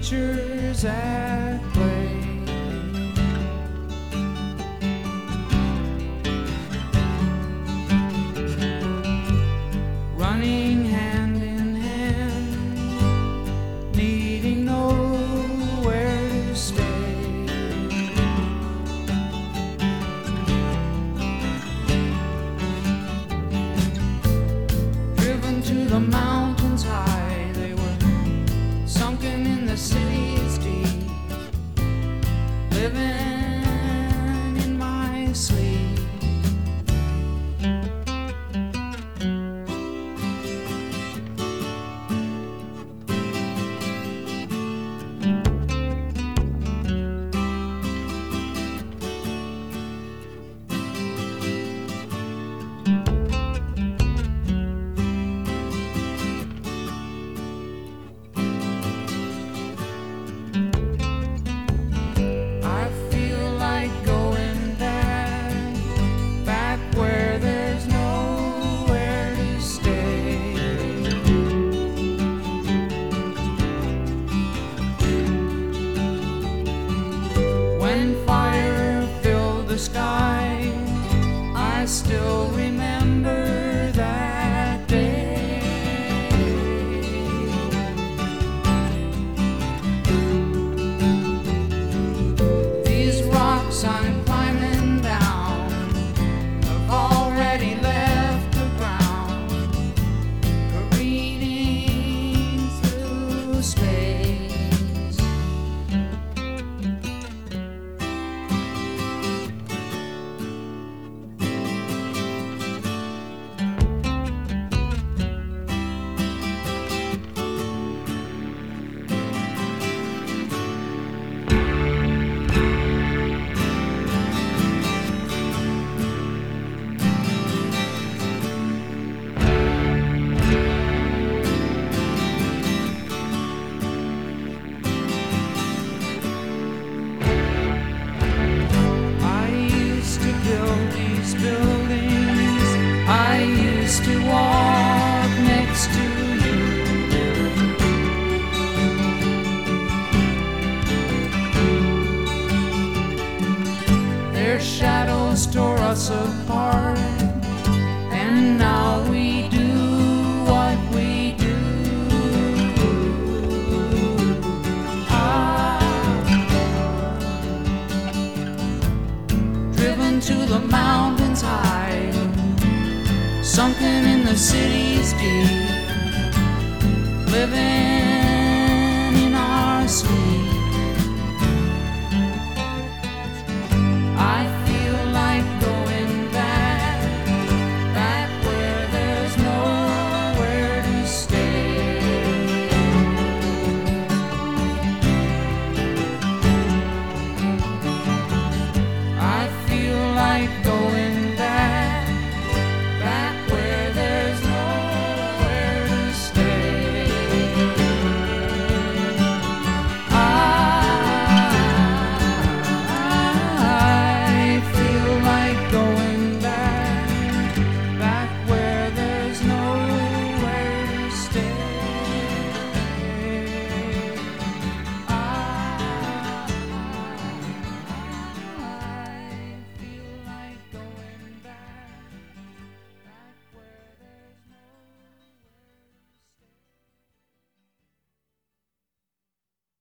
creatures at play. Running hand in hand, needing nowhere to stay. Driven to the mountains high, they were sunken in the city's deep, living in my sleep. When fire filled the sky, I still remember that day. These rocks I'm climbing down have already left the ground, careening through space. Buildings, I used to walk next to you. Their shadows tore us apart, and now we do what we do. Driven to the mountains high, sunken in the city's deep, living in our sleep.